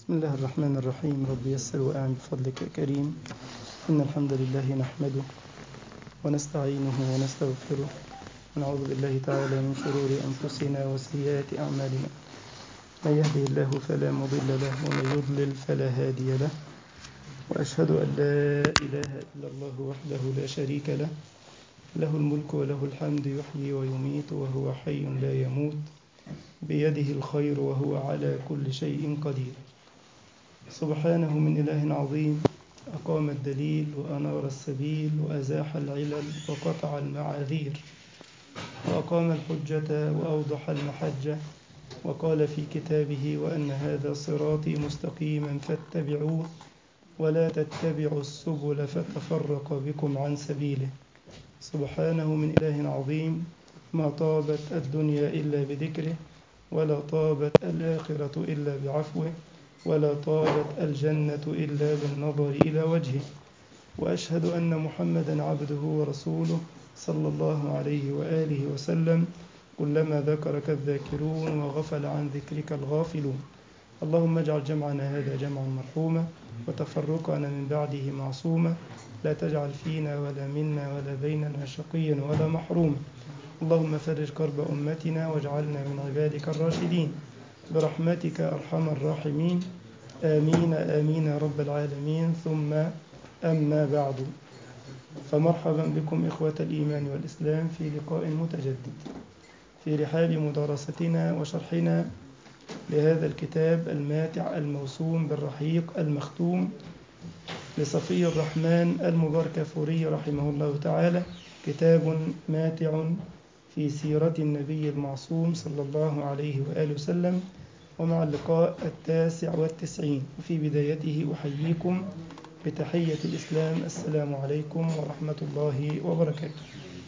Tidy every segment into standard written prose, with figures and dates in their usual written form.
بسم الله الرحمن الرحيم. رب يسر وأعن بفضلك يا كريم. إن الحمد لله نحمده ونستعينه ونستغفره ونعوذ بالله تعالى من شرور أنفسنا وسيئات أعمالنا. من يهده الله فلا مضل له ومن يضلل فلا هادي له، وأشهد أن لا إله إلا الله وحده لا شريك له، له الملك وله الحمد يحيي ويميت وهو حي لا يموت، بيده الخير وهو على كل شيء قدير. سبحانه من إله عظيم أقام الدليل وأنار السبيل وأزاح العلل وقطع المعاذير، وأقام الحجة وأوضح المحجة، وقال في كتابه وأن هذا صراطي مستقيما فاتبعوه ولا تتبعوا السبل فتفرق بكم عن سبيله. سبحانه من إله عظيم ما طابت الدنيا إلا بذكره، ولا طابت الآخرة إلا بعفوه، ولا طابت الجنة إلا بالنظر إلى وجهه. وأشهد أن محمدا عبده ورسوله صلى الله عليه وآله وسلم، كلما ذكرك الذاكرون وغفل عن ذكرك الغافلون. اللهم اجعل جمعنا هذا جمعا مرحوما وتفرقنا من بعده معصوما، لا تجعل فينا ولا منا ولا بيننا شقيا ولا محروما. اللهم فرج كرب أمتنا واجعلنا من عبادك الراشدين برحمتك أرحم الراحمين. آمين آمين يا رب العالمين. ثم أما بعد، فمرحبا بكم إخوة الإيمان والإسلام في لقاء متجدد في رحاب مدارستنا وشرحنا لهذا الكتاب الماتع الموسوم بالرحيق المختوم لصفي الرحمن المباركفوري رحمه الله تعالى، كتاب ماتع في سيرة النبي المعصوم صلى الله عليه وآله وسلم، ومع اللقاء 99. وفي بدايته أحييكم بتحية الإسلام: السلام عليكم ورحمة الله وبركاته.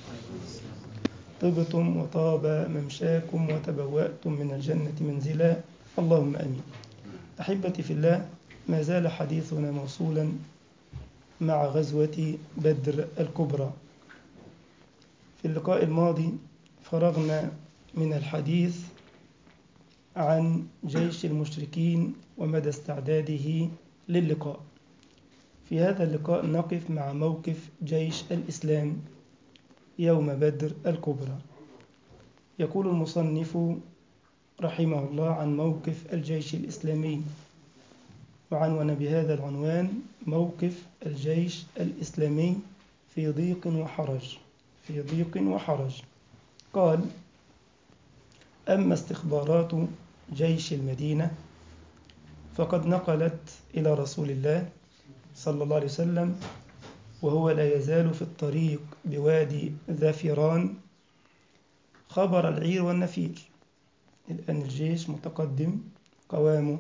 طبتم وطاب ممشاكم وتبوأتم من الجنة منزلا، اللهم آمين. أحبتي في الله، ما زال حديثنا موصولا مع غزوة بدر الكبرى. في اللقاء الماضي فرغنا من الحديث عن جيش المشركين ومدى استعداده للقاء. في هذا اللقاء نقف مع موقف جيش الإسلام يوم بدر الكبرى. يقول المصنف رحمه الله عن موقف الجيش الإسلامي، وعنون بهذا العنوان: موقف الجيش الإسلامي في ضيق وحرج. في ضيق وحرج. قال: أما استخبارات جيش المدينة فقد نقلت إلى رسول الله صلى الله عليه وسلم وهو لا يزال في الطريق بوادي ذافران خبر العير والنفير. الآن الجيش متقدم، قوامه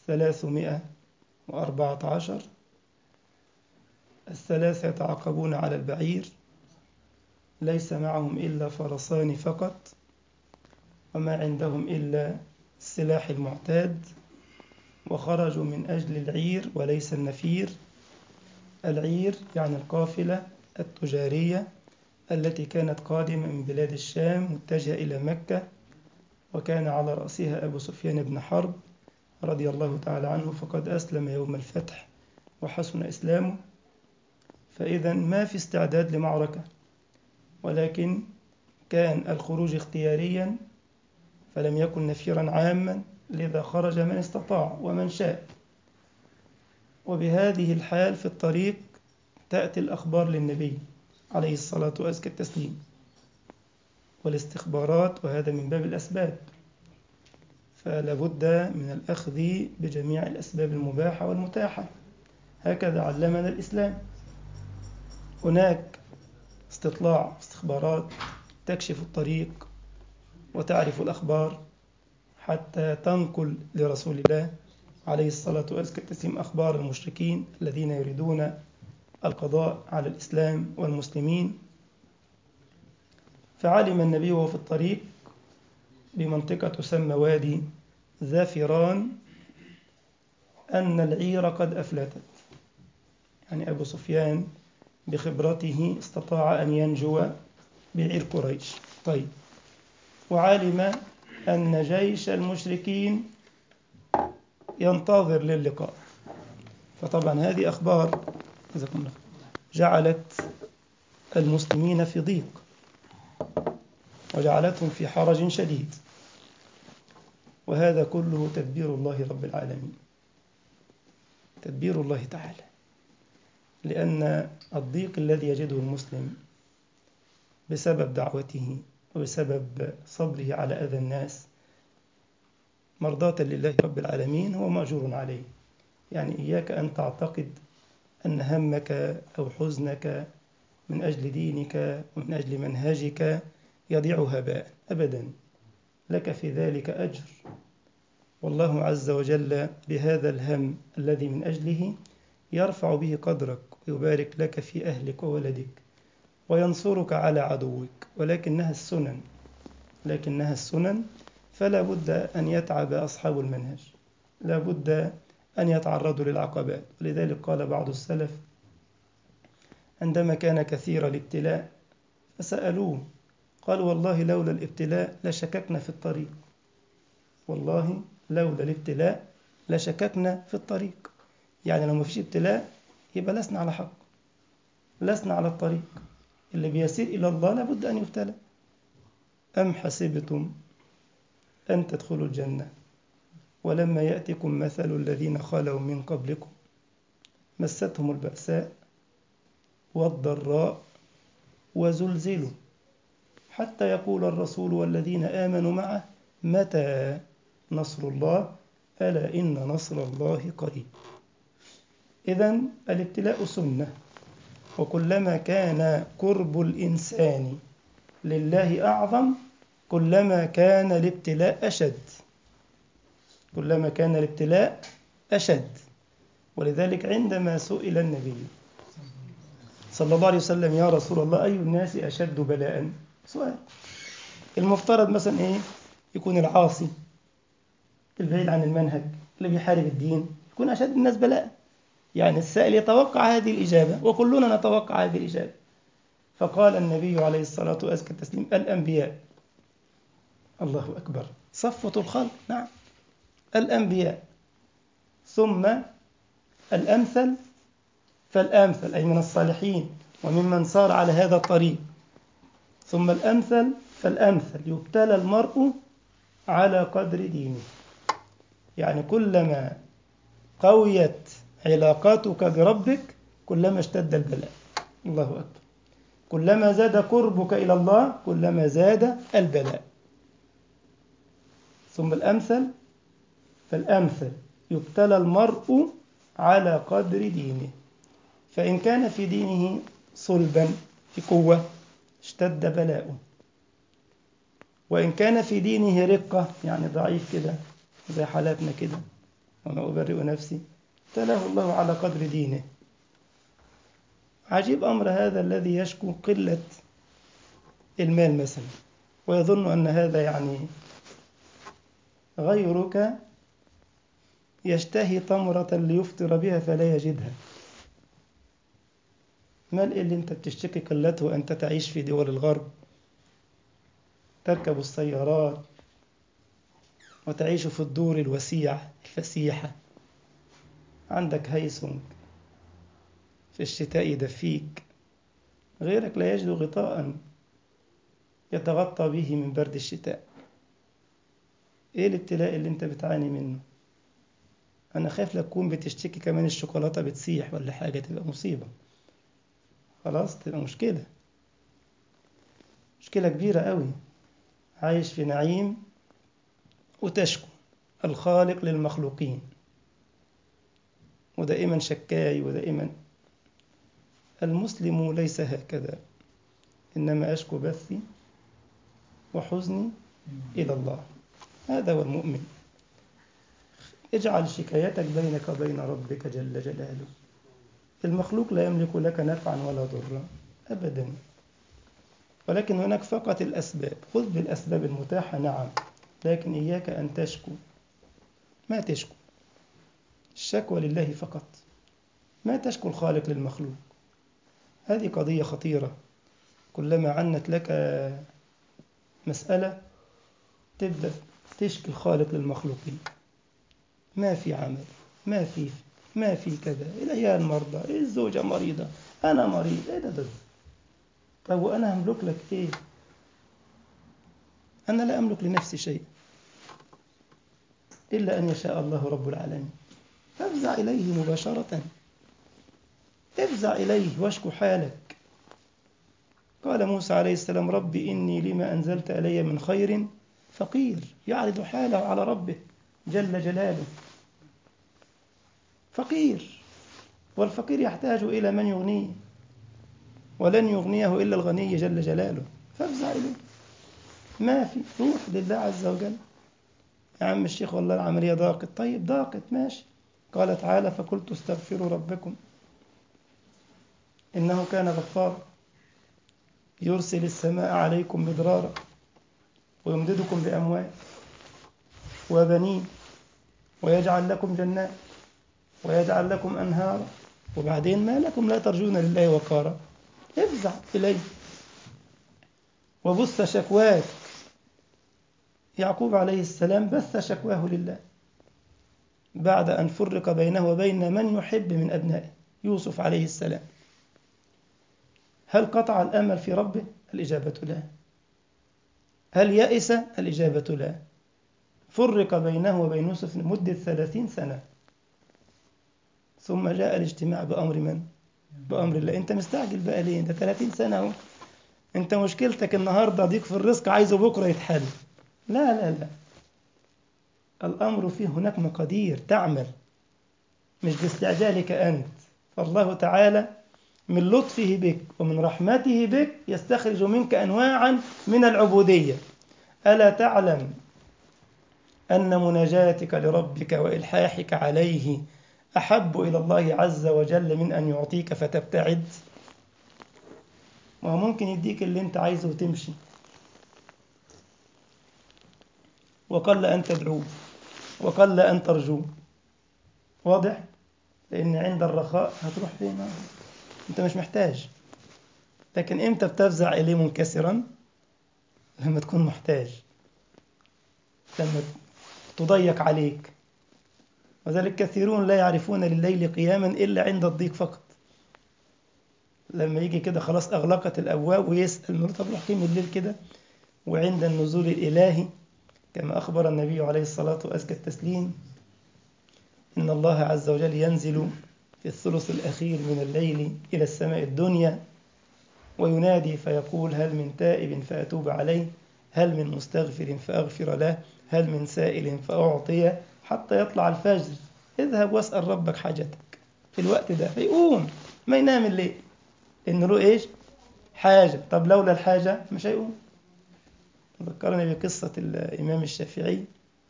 314، الثلاثة يتعاقبون على البعير، ليس معهم إلا فرسان فقط، وما عندهم إلا السلاح المعتاد، وخرجوا من أجل العير وليس النفير. العير يعني القافلة التجارية التي كانت قادمة من بلاد الشام متجهة إلى مكة، وكان على رأسها أبو سفيان بن حرب رضي الله تعالى عنه، فقد أسلم يوم الفتح وحسن إسلامه. فإذا ما في استعداد لمعركة، ولكن كان الخروج اختياريا فلم يكن نفيرا عاما، لذا خرج من استطاع ومن شاء. وبهذه الحال في الطريق تأتي الأخبار للنبي عليه الصلاة وأزكى التسليم والاستخبارات، وهذا من باب الأسباب، فلا بد من الأخذ بجميع الأسباب المباحة والمتاحة. هكذا علمنا الإسلام. هناك استطلاع، استخبارات تكشف الطريق وتعرف الأخبار حتى تنقل لرسول الله عليه الصلاة والسلام أخبار المشركين الذين يريدون القضاء على الإسلام والمسلمين. فعلم النبي وهو في الطريق بمنطقة تسمى وادي ذافران أن العير قد أفلتت. يعني أبو سفيان بخبرته استطاع أن ينجو بعير قريش. طيب، وعلم أن جيش المشركين ينتظر للقاء. فطبعا هذه أخبار جعلت المسلمين في ضيق وجعلتهم في حرج شديد، وهذا كله تدبير الله رب العالمين، تدبير الله تعالى. لأن الضيق الذي يجده المسلم بسبب دعوته وبسبب صبره على أذى الناس مرضاة لله رب العالمين هو مأجور عليه. يعني إياك أن تعتقد أن همك أو حزنك من أجل دينك ومن أجل منهجك يضيع هباء، أبدا، لك في ذلك أجر، والله عز وجل بهذا الهم الذي من أجله يرفع به قدرك ويبارك لك في أهلك وولدك وينصرك على عدوك. لكنها السنن، فلا بد أن يتعب أصحاب المنهج، لا بد أن يتعرضوا للعقبات. ولذلك قال بعض السلف عندما كان كثير الابتلاء فسألوه، قالوا والله لولا الابتلاء لشككنا في الطريق، والله لولا الابتلاء لشككنا في الطريق. يعني لو ما فيش ابتلاء يبقى لسنا على حق، لسنا على الطريق. اللي بيسير إلى الله لابد أن يبتلى. أم حسبتم أن تدخلوا الجنة ولما يأتكم مثل الذين خلوا من قبلكم مستهم البأساء والضراء وزلزلوا حتى يقول الرسول والذين آمنوا معه متى نصر الله ألا إن نصر الله قريب. إذن الابتلاء سنة، وكلما كان قرب الإنسان لله أعظم كلما كان الابتلاء أشد، كلما كان الابتلاء أشد. ولذلك عندما سئل النبي صلى الله عليه وسلم يا رسول الله أي الناس أشد بلاء، سؤال المفترض مثلا إيه؟ يكون العاصي البعيد عن المنهج اللي بيحارب الدين يكون أشد الناس بلاء. يعني السائل يتوقع هذه الإجابة وكلنا نتوقع هذه الإجابة. فقال النبي عليه الصلاة وأزكى التسليم الأنبياء. الله أكبر، صفوة الخلق، نعم الأنبياء، ثم الأمثل فالأمثل، أي من الصالحين وممن سار على هذا الطريق، ثم الأمثل فالأمثل. يبتلى المرء على قدر دينه. يعني كلما قويت علاقاتك بربك كلما اشتد البلاء. الله أكبر. كلما زاد قربك إلى الله كلما زاد البلاء. ثم الأمثل فالأمثل. يبتلى المرء على قدر دينه، فإن كان في دينه صلبا في قوة اشتد بلاؤه، وإن كان في دينه رقة يعني ضعيف كده زي حالاتنا كده، وما أبرئ نفسي، ابتلاه الله على قدر دينه. عجيب أمر هذا الذي يشكو قلة المال مثلا ويظن أن هذا يعني غيرك يشتهي تمرة ليفطر بها فلا يجدها. مال اللي انت بتشتكي قلته وأنت تعيش في دول الغرب، تركب السيارات وتعيش في الدور الوسيعة الفسيحة، عندك هيسنج في الشتاء يدفيك، غيرك لا يجد غطاء يتغطى به من برد الشتاء. ايه الابتلاء اللي انت بتعاني منه؟ انا خايف لا تكون بتشتكي كمان الشوكولاتة بتسيح ولا حاجة، تبقى مصيبة، خلاص تبقى مشكلة كبيرة قوي. عايش في نعيم وتشكو الخالق للمخلوقين، ودائما شكاي ودائما. المسلم ليس هكذا، إنما أشكو بثي وحزني إلى الله. هذا هو المؤمن. اجعل شكايتك بينك وبين ربك جل جلاله. المخلوق لا يملك لك نفعا ولا ضرا أبدا، ولكن هناك فقط الأسباب. خذ بالأسباب المتاحة نعم، لكن إياك أن تشكو، ما تشكو. الشكوى لله فقط، ما تشكو الخالق للمخلوق. هذه قضية خطيرة. كلما عنت لك مسألة تبدأ تشكي الخالق للمخلوقين. ما في عمل، ما في كذا، العيال مرضى، الزوجة مريضة، أنا مريض، إيه ده؟ طب وأنا أملك لك إيه؟ أنا لا أملك لنفسي شيء إلا أن يشاء الله رب العالمين. فافزع إليه مباشرة، افزع إليه واشكو حالك. قال موسى عليه السلام: رب إني لما أنزلت إلي من خير فقير. يعرض حاله على ربه جل جلاله، فقير، والفقير يحتاج إلى من يغنيه، ولن يغنيه إلا الغني جل جلاله. فافزع إليه، ما في، روح لله عز وجل. يا عم الشيخ والله العملية ضاقت. طيب ضاقت، ماشي. قال تعالى: فقلت استغفروا ربكم إنه كان غفارا يرسل السماء عليكم مدرارا ويمددكم بأموال وبنين ويجعل لكم جنات ويجعل لكم أنهارا. وبعدين ما لكم لا ترجون لله وقارا. افزع إليه وبث شكواك. يعقوب عليه السلام بث شكواه لله بعد أن فرق بينه وبين من يحب من أبنائه، يوسف عليه السلام. هل قطع الأمل في ربه؟ الإجابة لا. هل يئس؟ الإجابة لا. فرق بينه وبين يوسف لمدة 30 سنة، ثم جاء الاجتماع بأمر من؟ بأمر الله. أنت مستعجل بقى ليه؟ ده 30 سنة أهو. أنت مشكلتك النهاردة ضيق في الرزق عايزه بكرة يتحل. لا لا لا، الأمر فيه هناك مقادير تعمل، مش باستعجالك أنت. فالله تعالى من لطفه بك ومن رحمته بك يستخرج منك أنواعا من العبودية. ألا تعلم أن مناجاتك لربك وإلحاحك عليه أحب إلى الله عز وجل من أن يعطيك فتبتعد؟ ما هو ممكن يديك اللي أنت عايزه وتمشي، وقل أن تدعوه وقل أن ترجوه. واضح؟ لأن عند الرخاء هتروح فين؟ أنت مش محتاج. لكن إمتى بتفزع إليه منكسرا؟ لما تكون محتاج، لما تضيق عليك. وذلك كثيرون لا يعرفون لليل قياما إلا عند الضيق فقط. لما يجي كده خلاص أغلقت الأبواب ويسأل نقول طب روح قيم الليل كده. وعند النزول الإلهي كما أخبر النبي عليه الصلاة وأزكى التسليم إن الله عز وجل ينزل في الثلث الأخير من الليل إلى السماء الدنيا وينادي فيقول: هل من تائب فأتوب عليه، هل من مستغفر فأغفر له، هل من سائل فأعطيه، حتى يطلع الفجر. اذهب واسأل ربك حاجتك في الوقت ده. فيقوم ما ينام الليل إن له إيش؟ حاجة. طب لولا الحاجة مش هيقوم. ذكرني بقصة الإمام الشافعي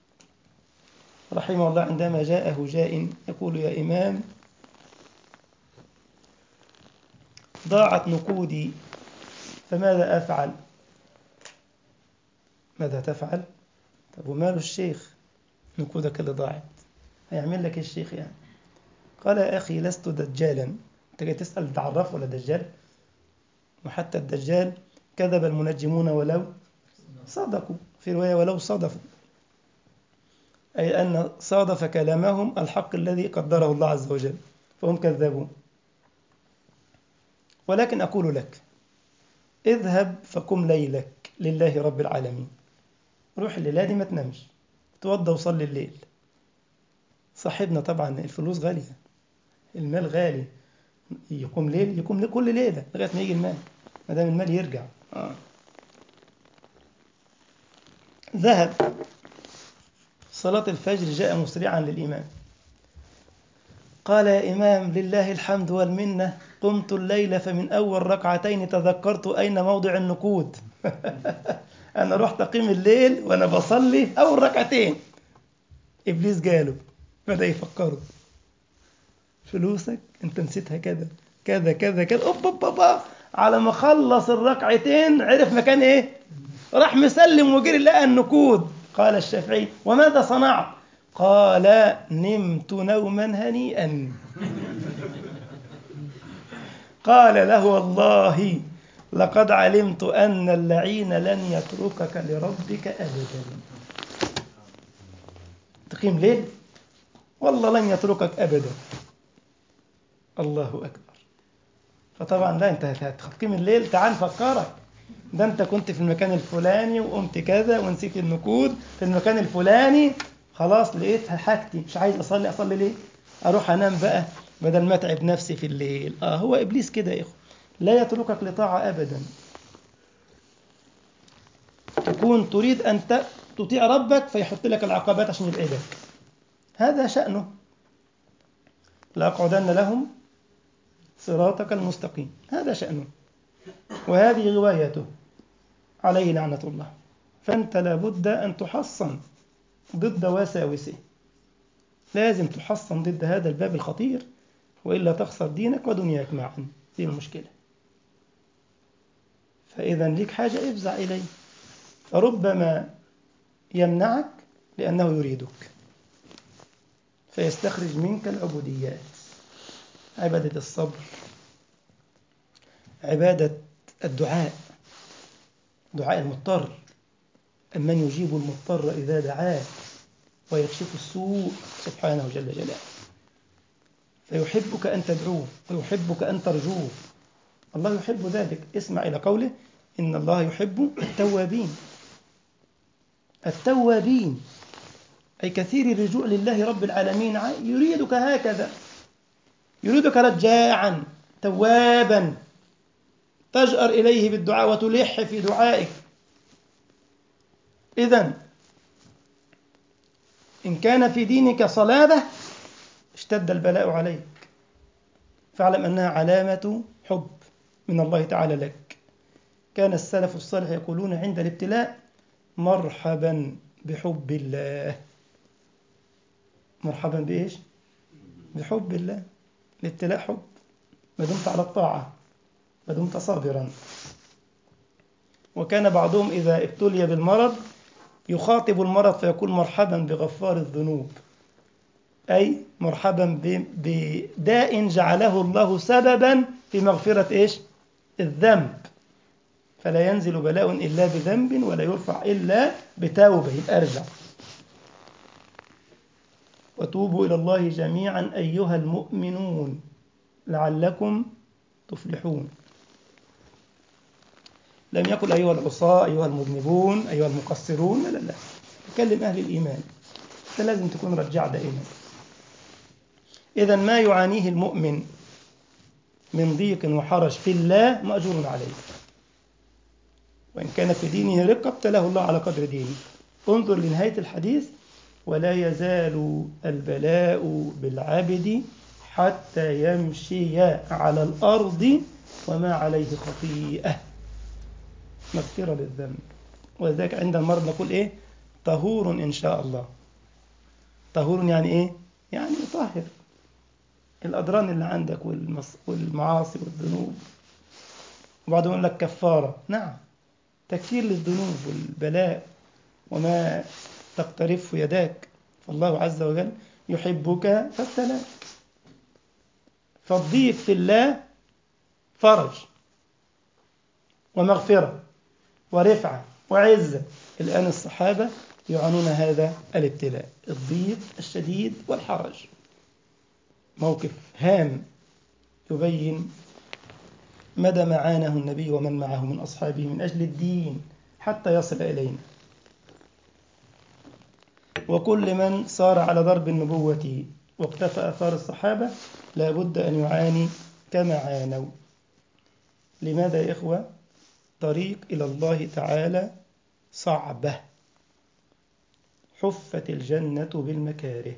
رحمه الله عندما جاءه جاء يقول: يا إمام، ضاعت نقودي فماذا أفعل؟ ماذا تفعل؟ طب وماله الشيخ؟ نقودك اللي ضاعت هيعمل لك الشيخ يعني؟ قال: يا أخي لست دجالا. أنت جاي تسأل تعرف ولا دجال؟ وحتى الدجال كذب المنجمون ولو صدقوا، في رواية ولو صدفوا، أي أن صادف كلامهم الحق الذي قدره الله عز وجل، فهم كذبون. ولكن أقول لك: اذهب فقم ليلك لله رب العالمين. روح الليلة دي ما تنامش، توضى وصلي الليل. صاحبنا طبعا الفلوس غالية، المال غالي. يقوم ليل، يقوم كل ليلة لغاية ما يجي المال، ما دام المال يرجع. ذهب صلاة الفجر، جاء مسرعا للإمام. قال: يا إمام لله الحمد والمنة، قمت الليل فمن أول ركعتين تذكرت أين موضع النقود. أنا رحت أقيم الليل وأنا بصلي أول ركعتين إبليس جاله بدأ يفكره: فلوسك أنت نسيتها كذا كذا كذا كذا. أوب أوب أوب. على ما خلص الركعتين عرف مكان إيه، راح مسلم وجري لقى النقود. قال الشافعي: وماذا صنعت؟ قال: نمت نوما هنيئا. قال له: والله لقد علمت أن اللعين لن يتركك لربك أبدا. تقيم ليل والله لن يتركك أبدا. الله أكبر. فطبعا لا، أنت هتقيم الليل، تعال نفكرك، ده أنت كنت في المكان الفلاني وقمت كذا ونسيت النقود في المكان الفلاني، خلاص لقيت حاجتي، مش عايز أصلي ليه؟ أروح أنام بقى بدل ما أتعب نفسي في الليل. هو إبليس كده يا إخوة، لا يتركك لطاعة أبدا. تكون تريد أن تطيع ربك فيحط لك العقبات عشان يبعدك، هذا شأنه. لأقعدن لهم صراطك المستقيم، هذا شأنه، وهذه غوايته عليه لعنة الله. فأنت لابد أن تحصن ضد وساوسه، لازم تحصن ضد هذا الباب الخطير، وإلا تخسر دينك ودنياك معا. دي المشكلة. فإذا ليك حاجة افزع إليه، فربما يمنعك لأنه يريدك، فيستخرج منك العبوديات، عبادة الصبر، عبادة الدعاء، دعاء المضطر، أمن يجيب المضطر إذا دعاه ويكشف السوء سبحانه جل جلاله. فيحبك أن تدعوه ويحبك أن ترجوه، الله يحب ذلك. اسمع إلى قوله إن الله يحب التوابين. التوابين أي كثير الرجوع لله رب العالمين، يريدك هكذا، يريدك رجاعا توابا تجأر إليه بالدعاء وتلح في دعائك. إذن إن كان في دينك صلابة اشتد البلاء عليك، فاعلم أنها علامة حب من الله تعالى لك. كان السلف الصالح يقولون عند الابتلاء مرحبا بحب الله. مرحبا بإيش؟ بحب الله. الابتلاء حب، ما دمت على الطاعة، ما دمت صابرا. وكان بعضهم إذا ابتلي بالمرض يخاطب المرض فيقول مرحبا بغفار الذنوب، أي مرحبا بداء جعله الله سببا في مغفرة إيش؟ الذنب. فلا ينزل بلاء إلا بذنب ولا يرفع إلا بتوبة. يبقى ارجع وتوبوا إلى الله جميعا أيها المؤمنون لعلكم تفلحون. لم يقل أيها العصاة، أيها المذنبون، أيها المقصرون، لا لا لا، يكلم أهل الإيمان. أنت لازم تكون رجع دائما. إذا ما يعانيه المؤمن من ضيق وحرج في الله مأجور عليه، وإن كان في دينه رقة ابتلاه الله على قدر دينه. انظر لنهاية الحديث: ولا يزال البلاء بالعبد حتى يمشي على الأرض وما عليه خطيئة، مغفرة للذنب. ولذلك عند المرض نقول إيه؟ طهور إن شاء الله. طهور يعني إيه؟ يعني طاهر الأدران اللي عندك والمعاصي والذنوب. وبعضهم يقول لك كفارة، نعم، تكفير للذنوب والبلاء وما تقترفه يداك. فالله عز وجل يحبك فابتلاك. فالضيق في الله فرج ومغفرة ورفعة وعزة. الآن الصحابة يعانون هذا الابتلاء، الضيق الشديد والحرج. موقف هام يبين مدى ما عانه النبي ومن معه من أصحابه من أجل الدين حتى يصل إلينا. وكل من صار على درب النبوة واقتفى آثار الصحابة لا بد أن يعاني كما عانوا. لماذا يا إخوة؟ طريق إلى الله تعالى صعبة، حفت الجنة بالمكاره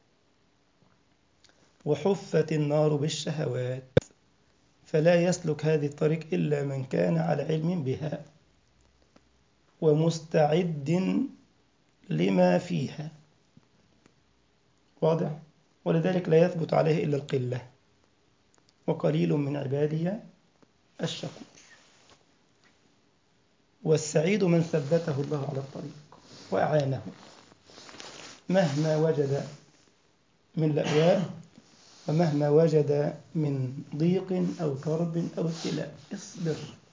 وحفت النار بالشهوات، فلا يسلك هذه الطريق إلا من كان على علم بها ومستعد لما فيها. واضح؟ ولذلك لا يثبت عليه إلا القلة، وقليل من عبادي الشكور. والسعيد من ثبته الله على الطريق وأعانه مهما وجد من لأواء ومهما وجد من ضيق أو كرب أو ابتلاء. اصبر،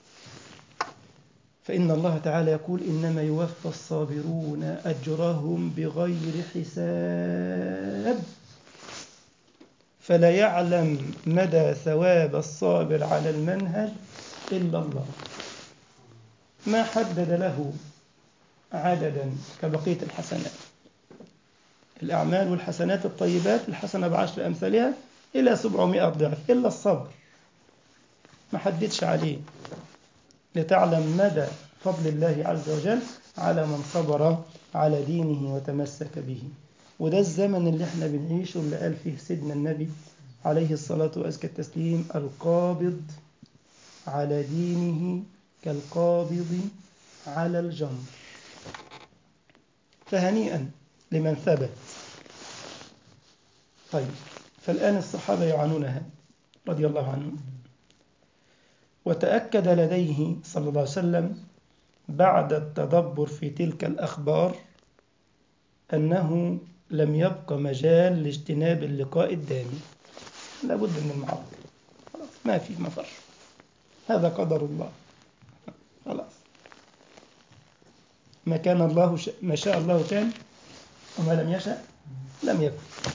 فإن الله تعالى يقول إنما يوفى الصابرون أجرهم بغير حساب. فلا يعلم مدى ثواب الصابر على المنهج إلا الله. ما حدد له عددا كبقية الحسنات. الأعمال والحسنات الطيبات الحسنة ب10 أمثالها إلى 700 ضعف، إلا الصبر ما حددش عليه، لتعلم مدى فضل الله عز وجل على من صبر على دينه وتمسك به. وده الزمن اللي احنا بنعيشه، اللي قال فيه سيدنا النبي عليه الصلاة وأزكى التسليم: القابض على دينه كالقابض على الجمر. فهنيئا لمن ثبت. طيب، فالآن الصحابة يعانونها رضي الله عنهم. وتأكد لديه صلى الله عليه وسلم بعد التدبر في تلك الأخبار أنه لم يبق مجال لاجتناب اللقاء الدامي. لابد من المعركة، خلاص ما في مفر، هذا قدر الله، خلاص ما كان الله ما شاء الله كان، وما لم يشأ لم يكن.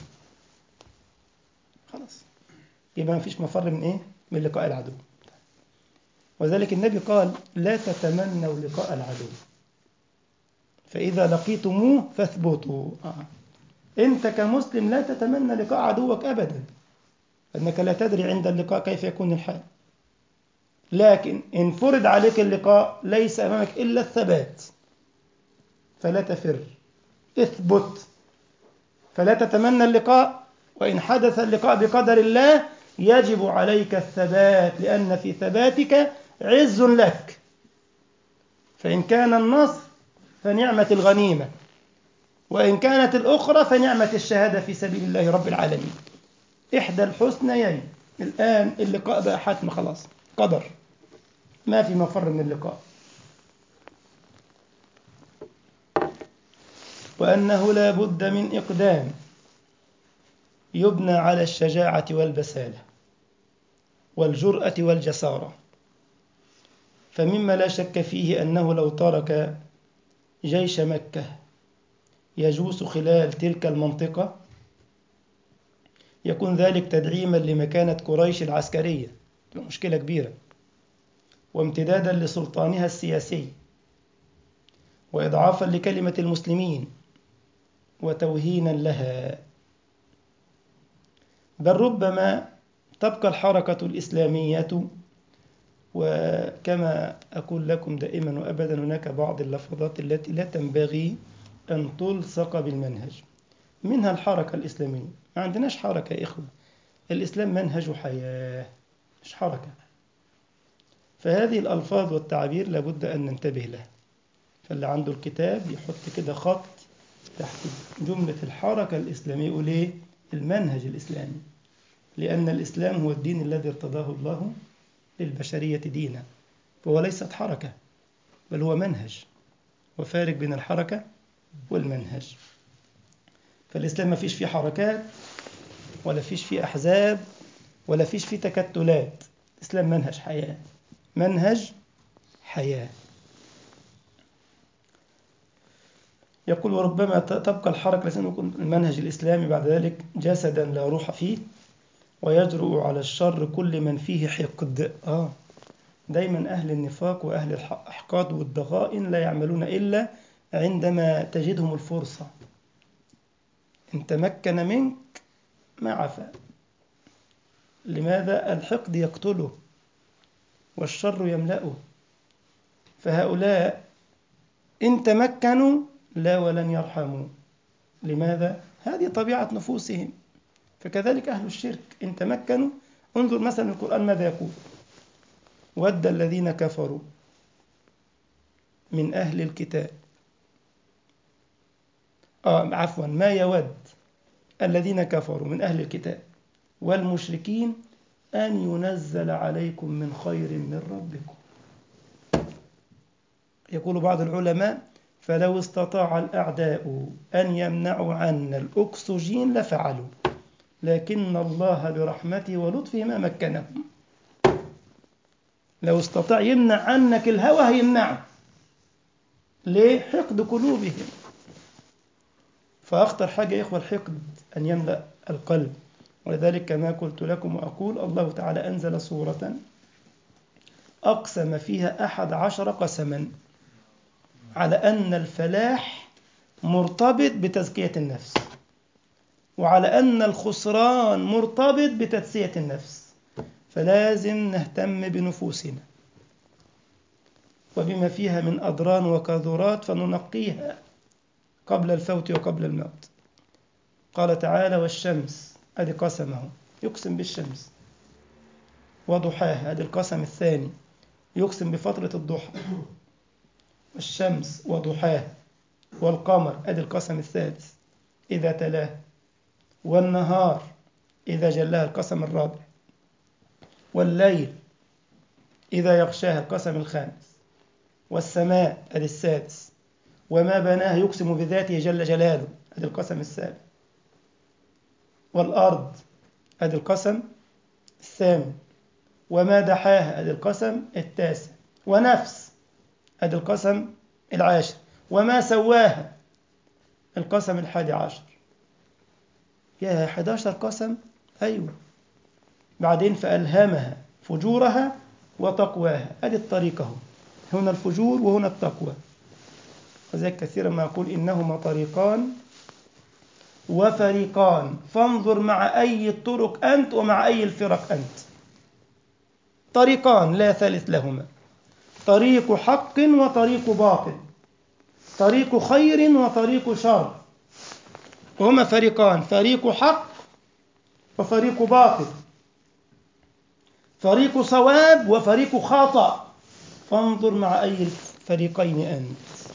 خلاص يبقى ما فيش مفر من إيه؟ من لقاء العدو. وذلك النبي قال: لا تتمنوا لقاء العدو، فإذا لقيتموه فاثبتوا. أنت كمسلم لا تتمنى لقاء عدوك أبدا، أنك لا تدري عند اللقاء كيف يكون الحال. لكن إن فرض عليك اللقاء ليس أمامك إلا الثبات، فلا تفر، اثبت، فلا تتمنى اللقاء. وإن حدث اللقاء بقدر الله يجب عليك الثبات، لأن في ثباتك عز لك. فإن كان النصر فنعمة الغنيمة، وإن كانت الأخرى فنعمة الشهادة في سبيل الله رب العالمين. إحدى الحسنيين. الآن اللقاء بقى حتم، خلاص قدر، ما في مفر من اللقاء. وأنه لا بد من إقدام يبنى على الشجاعة والبسالة والجرأة والجسارة. فمما لا شك فيه أنه لو ترك جيش مكة يجوس خلال تلك المنطقة يكون ذلك تدعيما لمكانة قريش العسكرية، مشكلة كبيرة، وامتدادا لسلطانها السياسي، وإضعافا لكلمة المسلمين، وتوهينا لها. بل ربما تبقى الحركة الإسلامية، وكما أقول لكم دائما وأبدا هناك بعض اللفظات التي لا تنبغي أن تلصق بالمنهج، منها الحركة الإسلامية. ما عندناش حركة يا إخوة، الإسلام منهج حياة مش حركة. فهذه الألفاظ والتعبير لابد أن ننتبه لها. فاللي عنده الكتاب يحط كده خط تحت جملة الحركة الإسلامية، يقول إيه؟ المنهج الإسلامي، لأن الإسلام هو الدين الذي ارتضاه الله للبشرية دينا، فهو ليست حركة بل هو منهج، وفارق بين الحركة والمنهج. فالإسلام ما فيش فيه حركات، ولا فيش فيه أحزاب، ولا فيش فيه تكتلات. الإسلام منهج حياة، منهج حياة. يقول: وربما تبقى الحركة لازم يكون المنهج الإسلامي بعد ذلك جسدا لا روح فيه، ويجرؤ على الشر كل من فيه حقد. دايما أهل النفاق وأهل الإحقاد والضغائن لا يعملون إلا عندما تجدهم الفرصة. إن تمكن منك ما عفا. لماذا؟ الحقد يقتله والشر يملأه. فهؤلاء إن تمكنوا لا ولن يرحموا. لماذا؟ هذه طبيعة نفوسهم. فكذلك أهل الشرك إن تمكنوا. انظر مثلا القرآن ماذا يقول: ود الذين كفروا من أهل الكتاب ما يود الذين كفروا من أهل الكتاب والمشركين أن ينزل عليكم من خير من ربكم. يقول بعض العلماء: فلو استطاع الأعداء أن يمنعوا عنا الأكسجين لفعلوا، لكن الله برحمته ولطفه ما مكنهم. لو استطاع يمنع عنك الهوى هيمنعه. ليه؟ حقد قلوبهم. فأخطر حاجة يا إخوة الحقد، أن يملأ القلب ولذلك كما قلت لكم وأقول، الله تعالى أنزل سورة أقسم فيها 11 قسما على أن الفلاح مرتبط بتزكية النفس، وعلى أن الخسران مرتبط بتدسية النفس. فلازم نهتم بنفوسنا وبما فيها من أضران وكاذورات فننقيها قبل الفوت وقبل الموت. قال تعالى: والشمس، هذه قسمه، يقسم بالشمس، وضحاها، هذه القسم الثاني، يقسم بفترة الضحى، والشمس وضحاها، والقمر، هذه القسم الثالث إذا تلاه، والنهار إذا جلاها، القسم الرابع، والليل إذا يغشاها، القسم الخامس، والسماء، هذه السادس، وما بناها، يقسم بذاته جل جلاله، هذه القسم السابع، والأرض، هذه القسم الثامن، وما دحاها، هذه القسم التاسع، ونفس، هذه القسم العاشر، وما سواها، القسم 11. يا 11 قسم، أيوة. بعدين فألهمها فجورها وتقواها، هذه الطريقة، هنا الفجور وهنا التقوى. وذلك كثيرا ما أقول إنهما طريقان وفريقان، فانظر مع أي الطرق أنت ومع أي الفرق أنت. طريقان لا ثالث لهما، طريق حق وطريق باطل، طريق خير وطريق شر، وهما فريقان، فريق حق وفريق باطل، فريق صواب وفريق خطأ، فانظر مع أي الفريقين أنت.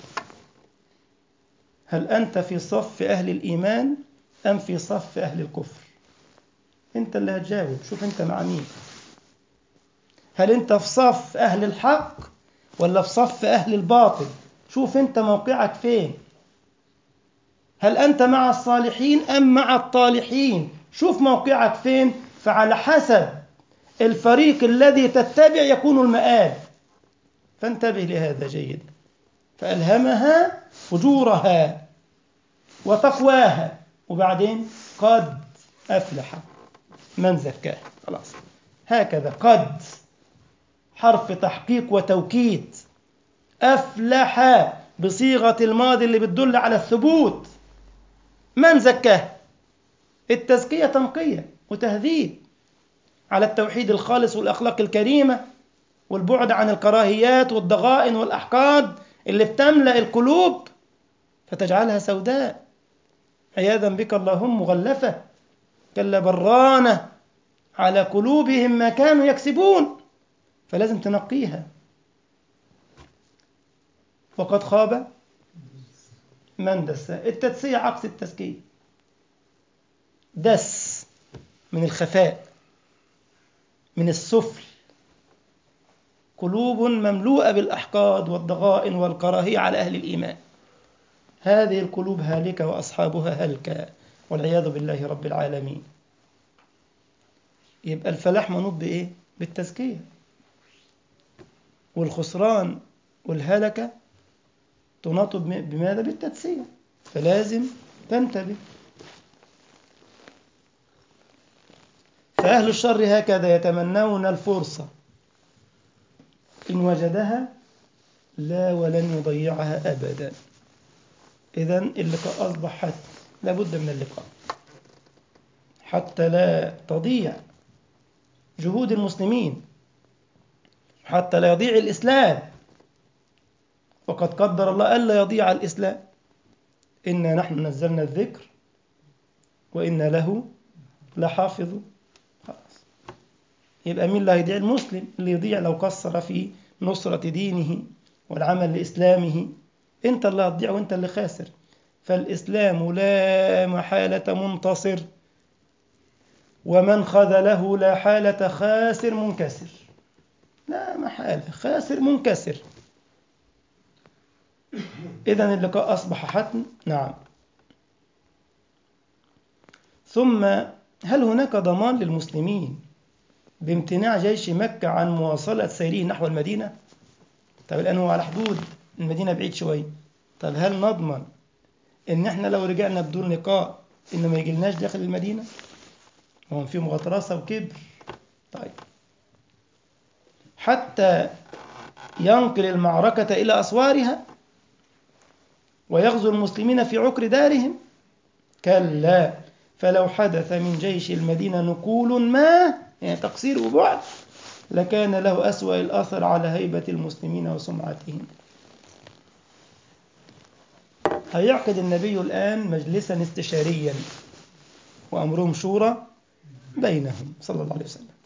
هل أنت في صف أهل الإيمان أم في صف أهل الكفر؟ أنت اللي هتجاوب، شوف أنت مع مين. هل أنت في صف أهل الحق ولا في صف أهل الباطل؟ شوف أنت موقعك فين. هل أنت مع الصالحين أم مع الطالحين؟ شوف موقعك فين، فعلى حسب الفريق الذي تتبع يكون المآل. فانتبه لهذا جيدا. فألهمها فجورها وتقواها، وبعدين قد أفلح من زكاها. خلاص، هكذا قد حرف تحقيق وتوكيد، أفلح بصيغة الماضي اللي بتدل على الثبوت. من زكاها، التزكية تنقية وتهذيب على التوحيد الخالص والأخلاق الكريمة، والبعد عن الكراهيات والضغائن والأحقاد اللي بتملأ القلوب فتجعلها سوداء عياذا بك اللهم، مغلفة، كلا برانة على قلوبهم ما كانوا يكسبون. فلازم تنقيها. وقد خاب من دسا، التدسية عكس التزكية. دس من الخفاء، من السفل، قلوب مملوءة بالأحقاد والضغائن والكراهية على أهل الإيمان. هذه القلوب هالكة وأصحابها هلكة والعياذ بالله رب العالمين. يبقى الفلاح منوط بإيه؟ بالتزكية. والخسران والهلكة تناط بماذا؟ بالتدسية. فلازم تنتبه. فأهل الشر هكذا يتمنون الفرصة، إن وجدها لا ولن يضيعها أبدا. إذن اللقاء أصبح حتى لابد من اللقاء حتى لا تضيع جهود المسلمين، حتى لا يضيع الإسلام. وقد قدر الله ألا يضيع الإسلام. إنا نحن نزلنا الذكر وإنا له لحافظ. خلاص، يبقى مين اللي هيضيع؟ المسلم اللي يضيع لو قصر في نصرة دينه والعمل لإسلامه. أنت اللي هتضيع وأنت اللي خاسر. فالإسلام لا محالة منتصر، ومن خذله لا حالة خاسر منكسر. لا محالة، خاسر منكسر. إذن اللقاء أصبح حتم. نعم. ثم هل هناك ضمان للمسلمين بامتناع جيش مكة عن مواصلة سيره نحو المدينة؟ طب الآن هو على حدود المدينة بعيد شوي. طب هل نضمن إن إحنا لو رجعنا بدون لقاء إن ما يجيلناش داخل المدينة؟ وهم فيهم غطرسة وكبر. طيب حتى ينقل المعركة إلى أسوارها ويغزو المسلمين في عقر دارهم؟ كلا، فلو حدث من جيش المدينة نقول ما، يعني تقصير وبعد، لكان له أسوأ الأثر على هيبة المسلمين وسمعتهم. هيعقد النبي الآن مجلسا استشاريا وأمرهم شورى بينهم صلى الله عليه وسلم.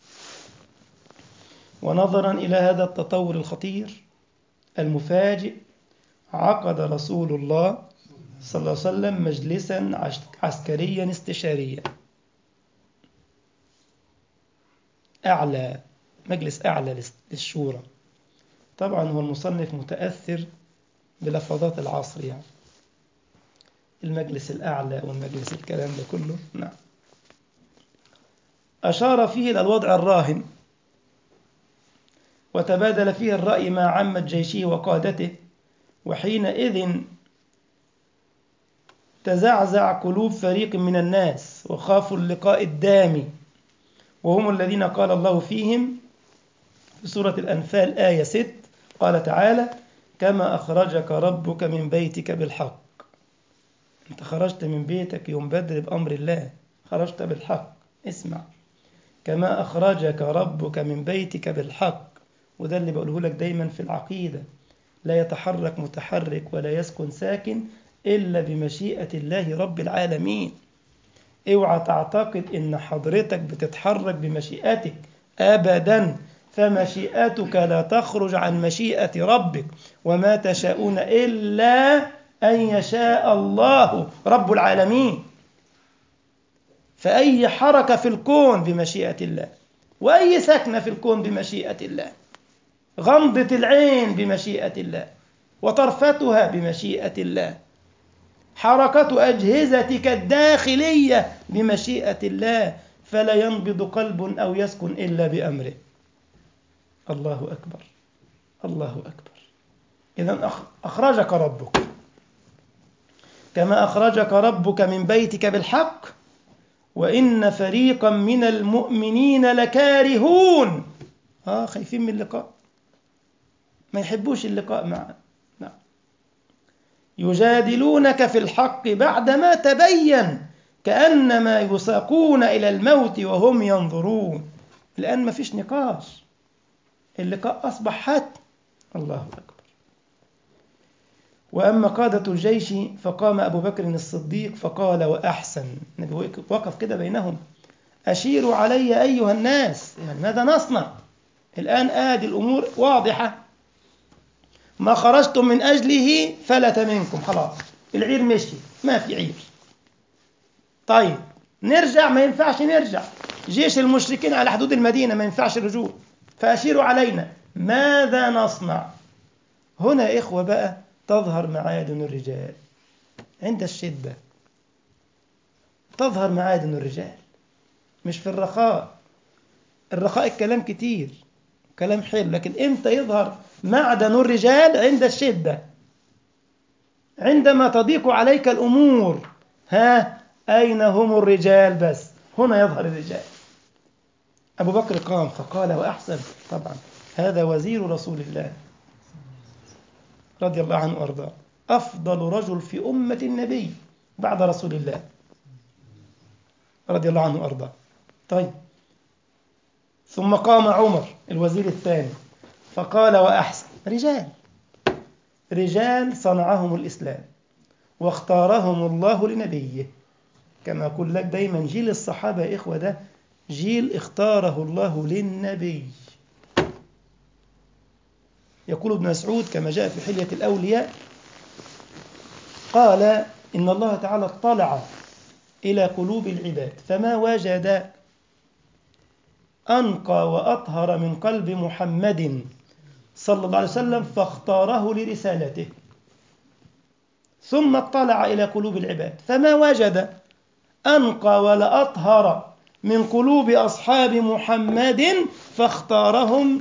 ونظرا إلى هذا التطور الخطير المفاجئ، عقد رسول الله صلى الله عليه وسلم مجلسا عسكريا استشاريا أعلى، مجلس أعلى للشورى. طبعا هو المصنف متأثر بلفظات العصر، يعني المجلس الأعلى والمجلس الكلام ده كله. نعم. أشار فيه إلى الوضع الراهن، وتبادل فيه الرأي مع عامة جيشه وقادته، وحينئذ تزعزع قلوب فريق من الناس وخافوا اللقاء الدامي، وهم الذين قال الله فيهم في سورة الأنفال آية 6 قال تعالى: كما أخرجك ربك من بيتك بالحق. أنت خرجت من بيتك يوم بدر بأمر الله، خرجت بالحق. اسمع، كما أخرجك ربك من بيتك بالحق. وده اللي بقوله لك دايما في العقيدة، لا يتحرك متحرك ولا يسكن ساكن إلا بمشيئة الله رب العالمين. اوعى تعتقد إن حضرتك بتتحرك بمشيئتك، أبدا، فمشيئتك لا تخرج عن مشيئة ربك، وما تشاءون إلا أن يشاء الله رب العالمين. فأي حركة في الكون بمشيئة الله، وأي سكنة في الكون بمشيئة الله، غمضة العين بمشيئة الله، وطرفتها بمشيئة الله، حركة أجهزتك الداخلية بمشيئة الله، فلا ينبض قلب أو يسكن إلا بأمره. الله أكبر، الله أكبر. إذن أخرجك ربك، كما أخرجك ربك من بيتك بالحق، وإن فريقا من المؤمنين لكارهون، خايفين من اللقاء، ما يحبوش اللقاء معنا. نعم. يجادلونك في الحق بعدما تبين كأنما يساقون إلى الموت وهم ينظرون. الآن ما فيش نقاش، اللقاء أصبح حتم. الله أكبر. وأما قادة الجيش فقام أبو بكر الصديق فقال: وأحسن. النبي وقف كده بينهم: أشيروا علي أيها الناس، يعني ماذا نصنع الآن؟ الأمور واضحة، ما خرجتم من أجله فلت منكم، خلاص العير مشي، ما في عير. طيب نرجع؟ ما ينفعش نرجع، جيش المشركين على حدود المدينة، ما ينفعش الرجوع، فأشيروا علينا، ماذا نصنع؟ هنا يا إخوة بقى تظهر معادن الرجال عند الشدة، تظهر معادن الرجال، مش في الرخاء. الرخاء الكلام كتير، كلام حلو، لكن إمتى يظهر معدن الرجال؟ عند الشدة، عندما تضيق عليك الأمور. أين هم الرجال؟ بس هنا يظهر الرجال. أبو بكر قام فقال: وأحسن. طبعا هذا وزير رسول الله رضي الله عنه وأرضاه، أفضل رجل في أمة النبي بعد رسول الله رضي الله عنه وأرضاه. طيب، ثم قام عمر الوزير الثاني فقال: وأحسن. رجال، رجال صنعهم الإسلام واختارهم الله لنبيه. كما أقول لك دايما، جيل الصحابة يا إخوة ده جيل اختاره الله للنبي. يقول ابن مسعود كما جاء في حلية الأولياء، قال: إن الله تعالى اطلع إلى قلوب العباد فما وجد أنقى وأطهر من قلب محمد صلى الله عليه وسلم فاختاره لرسالته. ثم اطلع إلى قلوب العباد فما وجد أنقى ولا أطهر من قلوب أصحاب محمد فاختارهم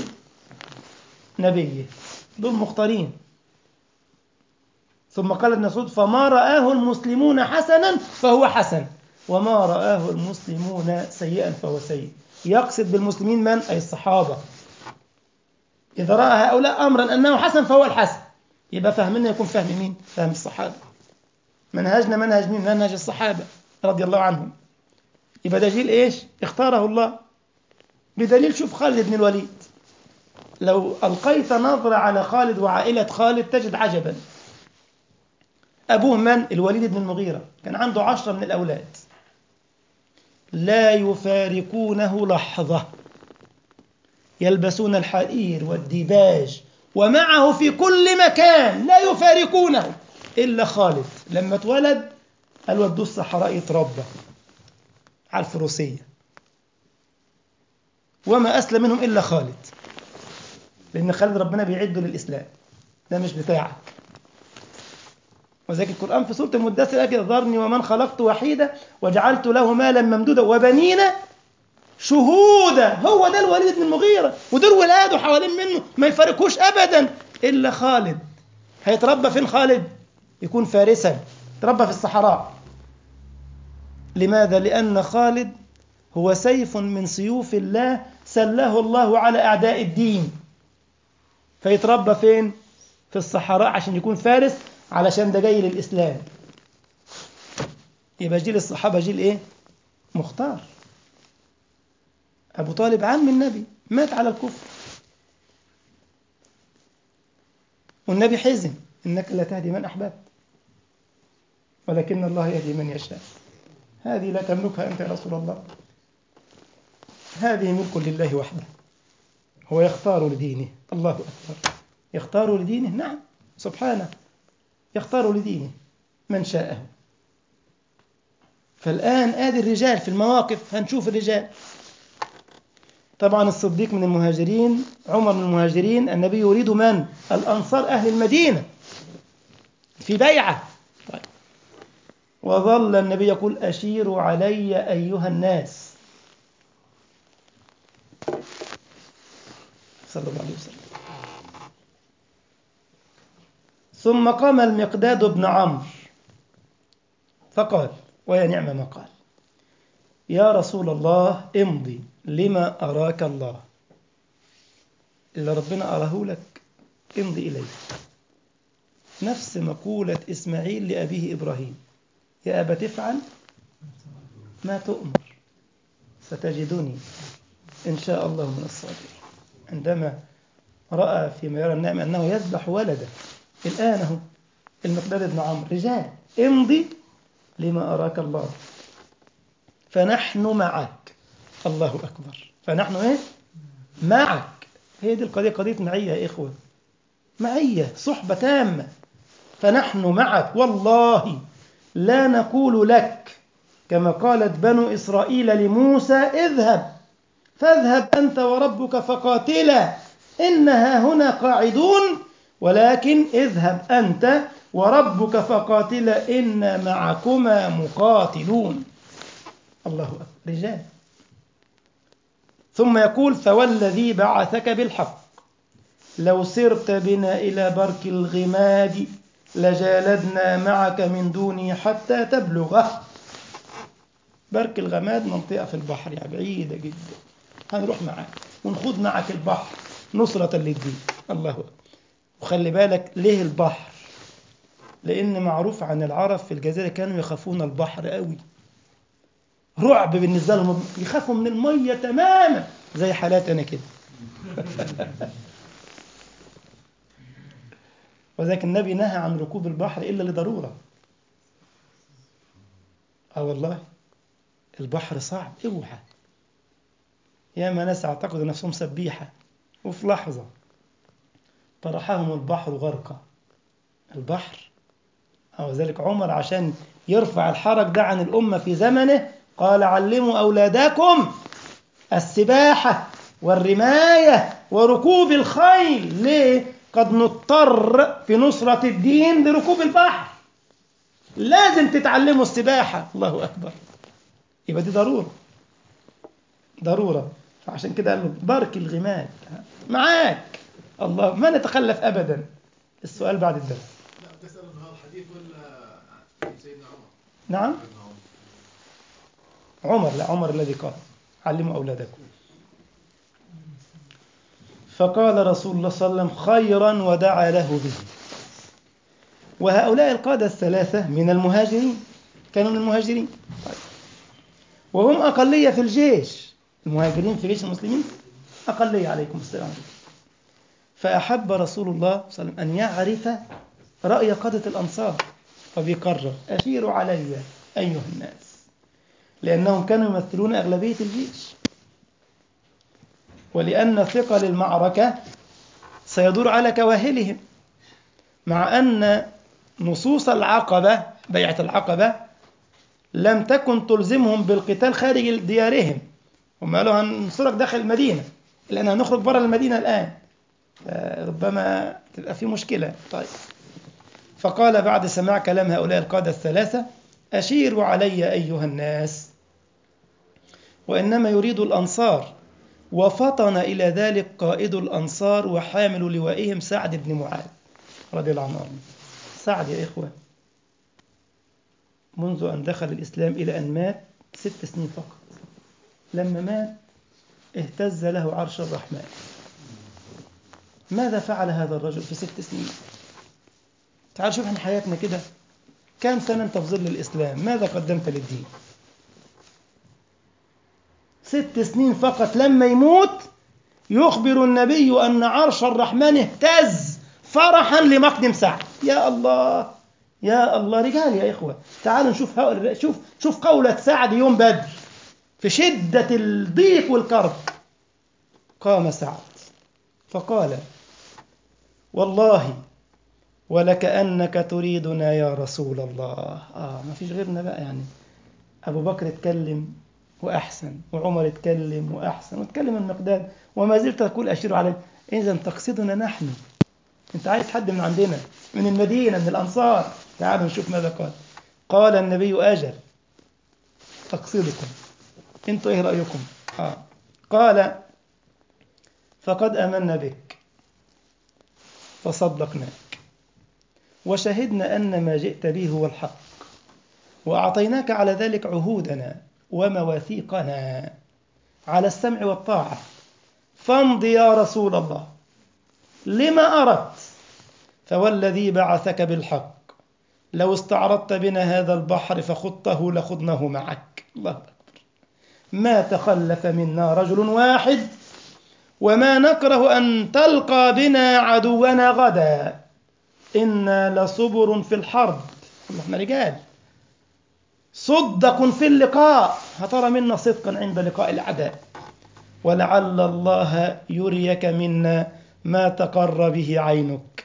لنبيه، دول مختارين. ثم قال ابن مسعود: فما رآه المسلمون حسنا فهو حسن، وما رآه المسلمون سيئا فهو سيء. يقصد بالمسلمين من؟ أي الصحابة. إذا رأى هؤلاء أمرا أنه حسن فهو الحسن، يبقى فهمنا يكون فهم مين؟ فهم الصحابة. منهجنا منهج مين؟ منهج الصحابة رضي الله عنهم. يبقى ده جيل إيش؟ اختاره الله. بدليل شوف خالد بن الوليد، لو ألقيت نظرة على خالد وعائلة خالد تجد عجبا. أبوه من؟ الوليد بن المغيرة، كان عنده 10 من الأولاد لا يفارقونه لحظة، يلبسون الحرير والديباج ومعه في كل مكان، لا يفارقونه إلا خالد. لما اتولد قالوا ودوه الصحراء يتربى على الفروسية، وما أسلم منهم إلا خالد، لأن خالد ربنا بيعده للإسلام، ده مش بتاعك. وذلك القرآن في سورة المدثر كده: ذرني ومن خلقت وحيدا وجعلت له مالا ممدودا وبنين شهودا. هو ده الوليد بن المغيرة، ودول ولاده حوالين منه ما يفارقوش أبدا إلا خالد. هيتربى فين خالد؟ يكون فارسا، تربى في الصحراء. لماذا؟ لأن خالد هو سيف من سيوف الله سله الله على أعداء الدين. فيتربى فين؟ في الصحراء عشان يكون فارس، علشان ده جاي للإسلام. يبقى جيل الصحابة جيل إيه؟ مختار. أبو طالب عم النبي مات على الكفر، والنبي حزن: إنك لا تهدي من أحببت ولكن الله يهدي من يشاء. هذه لا تملكها أنت يا رسول الله، هذه ملك لله وحده، هو يختار لدينه. الله أكبر. يختار لدينه، نعم سبحانه، يختار لدينه من شاءه. فالآن آدي الرجال في المواقف، هنشوف الرجال. طبعا الصديق من المهاجرين، عمر من المهاجرين، النبي يريد من؟ الأنصار أهل المدينة في بيعة. طيب. وظل النبي يقول: أشيروا علي أيها الناس، صلى الله عليه وسلم. ثم قام المقداد بن عمرو فقال، ويا نعم ما قال: يا رسول الله امضي لما أراك الله، اللي ربنا أراه لك امضي إليه. نفس مقولة إسماعيل لأبيه إبراهيم: يا أبت افعل ما تؤمر ستجدني إن شاء الله من الصابرين. عندما رأى فيما يرى النعم أنه يذبح ولده، الآن هو المقداد بن عمرو: رجال امضي لما أراك الله فنحن معك. الله أكبر. فنحن إيه؟ معك. هي دي القضية، قضية معية يا إخوة، معية، صحبة تامة. فنحن معك والله لا نقول لك كما قالت بنو إسرائيل لموسى: اذهب فاذهب أنت وربك فقاتلا إنها هنا قاعدون، ولكن اذهب أنت وربك فقاتلا إنا معكما مقاتلون. الله أكبر. رجال. ثم يقول: فوالذي بعثك بالحق لو سرت بنا إلى برك الغماد لجالدنا معك من دونه حتى تبلغه. برك الغماد منطقة في البحر، يعني بعيدة جدا، هنروح معك ونخوض معك البحر نصرة للدين. الله أكبر. وخلي بالك ليه البحر؟ لأن معروف عن العرب في الجزيرة كانوا يخافون البحر قوي، رعب بالنسبة لهم، يخافوا من المية تماما زي حالات أنا كده. وذلك النبي نهى عن ركوب البحر إلا لضرورة. والله البحر صعب، اوعى. ياما ناس اعتقدوا نفسهم سبيحة وفي لحظة طرحهم البحر غرقا. البحر. وذلك عمر عشان يرفع الحرج ده عن الأمة في زمنه قال: علموا أولادكم السباحة والرماية وركوب الخيل. ليه؟ قد نضطر في نصرة الدين لركوب البحر، لازم تتعلموا السباحة. الله أكبر. يبقى دي ضرورة، ضرورة. فعشان كده قال له: برك الغماد معاك. الله، ما نتخلف أبدا. السؤال بعد الدرس. لا تسأل عن هذا الحديث ولا سيدنا عمر؟ نعم. عمر، لا عمر الذي قال علموا أولادكم. فقال رسول الله صلى الله عليه وسلم خيرا ودعا له به. وهؤلاء القادة الثلاثة من المهاجرين، كانوا من المهاجرين. طيب. وهم أقلية في الجيش، المهاجرين في جيش المسلمين أقلية، عليكم السلام. فأحب رسول الله صلى الله عليه وسلم أن يعرف رأي قادة الأنصار، فبيقرر أشيروا علي أيها الناس، لأنهم كانوا يمثلون أغلبية الجيش، ولأن ثقل المعركة سيدور على كواهلهم، مع أن نصوص العقبة، بيعة العقبة، لم تكن تلزمهم بالقتال خارج ديارهم. هم قالوا هننصرك داخل المدينة، لأن هنخرج برا المدينة الآن ربما تبقى في مشكلة. طيب. فقال بعد سماع كلام هؤلاء القادة الثلاثة أشيروا علي أيها الناس، وإنما يريد الأنصار. وفطن إلى ذلك قائد الأنصار وحامل لوائهم سعد بن معاذ رضي الله عنه. سعد يا إخوة منذ أن دخل الإسلام إلى أن مات 6 سنين فقط. لما مات اهتز له عرش الرحمن. ماذا فعل هذا الرجل في 6 سنين؟ تعال شوف احنا حياتنا كده، كم سنة أنت في ظل الإسلام؟ ماذا قدمت للدين؟ 6 سنين فقط. لما يموت يخبر النبي أن عرش الرحمن اهتز فرحا لمقدم سعد. يا الله يا الله، رجال يا إخوة. تعالوا نشوف شوف قولة سعد يوم بدر في شدة الضيق والكرب. قام سعد فقال والله ولكأنك تريدنا يا رسول الله. ما فيش غيرنا بقى يعني. أبو بكر اتكلم وأحسن، وعمر اتكلم وأحسن، واتكلم المقداد، وما زلت تقول أشير عليه. إذا تقصدنا نحن، أنت عايز حد من عندنا، من المدينة، من الأنصار. تعالوا نشوف ماذا قال. قال النبي أجل تقصدكم، أنتوا إيه رأيكم؟ قال فقد آمنا بك فصدقناك وشهدنا أن ما جئت به هو الحق، وأعطيناك على ذلك عهودنا ومواثيقنا على السمع والطاعة، فامض يا رسول الله لما أردت، فوالذي بعثك بالحق لو استعرضت بنا هذا البحر فخضته لخضناه معك. الله أكبر. ما تخلف منا رجل واحد، وما نكره أن تلقى بنا عدونا غدا، إنا لصبر في الحرب. احنا رجال صدق في اللقاء، هترى منا صدقا عند لقاء الأعداء، ولعل الله يريك منا ما تقر به عينك،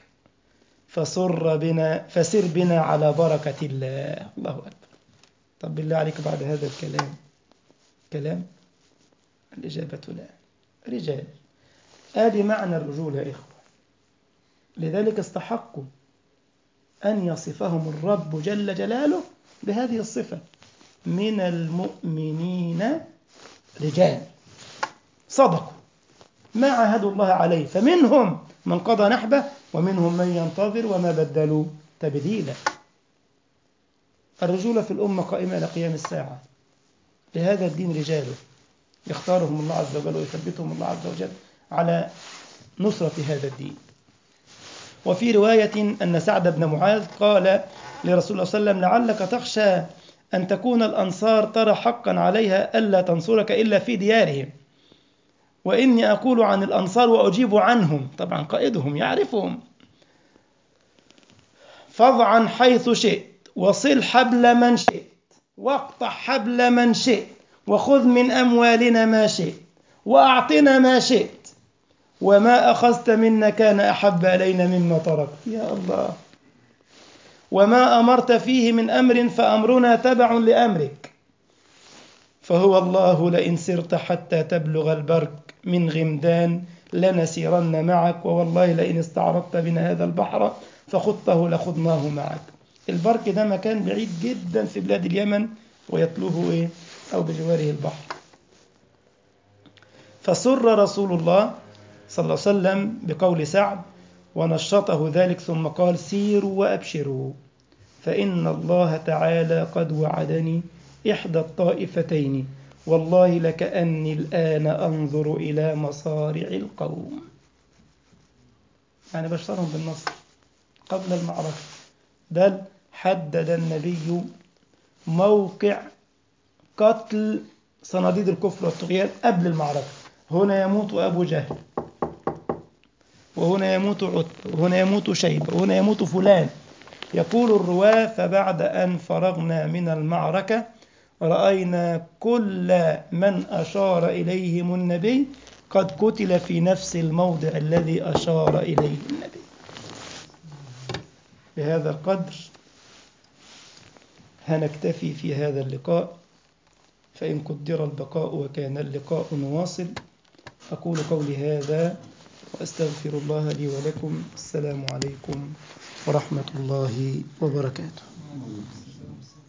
فسر بنا على بركة الله. الله أكبر. طب بالله عليك بعد هذا كلام الإجابة لا. رجال. آدي معنى الرجولة يا إخوة. لذلك استحقوا أن يصفهم الرب جل جلاله بهذه الصفة: من المؤمنين رجال صدقوا ما عاهدوا الله عليه، فمنهم من قضى نحبه ومنهم من ينتظر وما بدلوا تبديلا. الرجولة في الأمة قائمة إلى قيام الساعة. لهذا الدين رجاله يختارهم الله عز وجل ويثبتهم الله عز وجل على نصرة هذا الدين. وفي رواية أن سعد بن معاذ قال لرسول الله صلى الله عليه وسلم لعلك تخشى أن تكون الأنصار ترى حقا عليها ألا تنصرك إلا في ديارهم، وإني أقول عن الأنصار وأجيب عنهم، طبعا قائدهم يعرفهم، فاضعا حيث شئت وصل حبل من شئت واقطع حبل من شئت وخذ من أموالنا ما شئت وأعطنا ما شئت، وما أخذت منا كان أحب إلينا مما تركت. يا الله. وما أمرت فيه من أمر فأمرنا تبع لأمرك، فهو الله لئن سرت حتى تبلغ البرك من غمدان لنسيرن معك، ووالله لئن استعرضت بنا هذا البحر فخضته لخضناه معك. البرك ده مكان بعيد جدا في بلاد اليمن ويطلوه أو بجواره البحر. فسر رسول الله صلى الله عليه وسلم بقول سعد ونشطه ذلك، ثم قال سيروا وأبشروا فإن الله تعالى قد وعدني إحدى الطائفتين، والله لكأني الآن أنظر إلى مصارع القوم. يعني بشرهم بالنصر قبل المعركة، بل حدد النبي موقع قتل صناديد الكفر والطغيان قبل المعركة. هنا يموت أبو جهل، وهنا يموت عتبة، وهنا يموت شيبة، وهنا يموت فلان. يقول الرواة: فبعد أن فرغنا من المعركة رأينا كل من أشار إليهم النبي قد قتل في نفس الموضع الذي أشار إليه النبي. بهذا القدر هنكتفي في هذا اللقاء، فإن قدر البقاء وكان اللقاء واصل. أقول قولي هذا وأستغفر الله لي ولكم. السلام عليكم ورحمة الله وبركاته.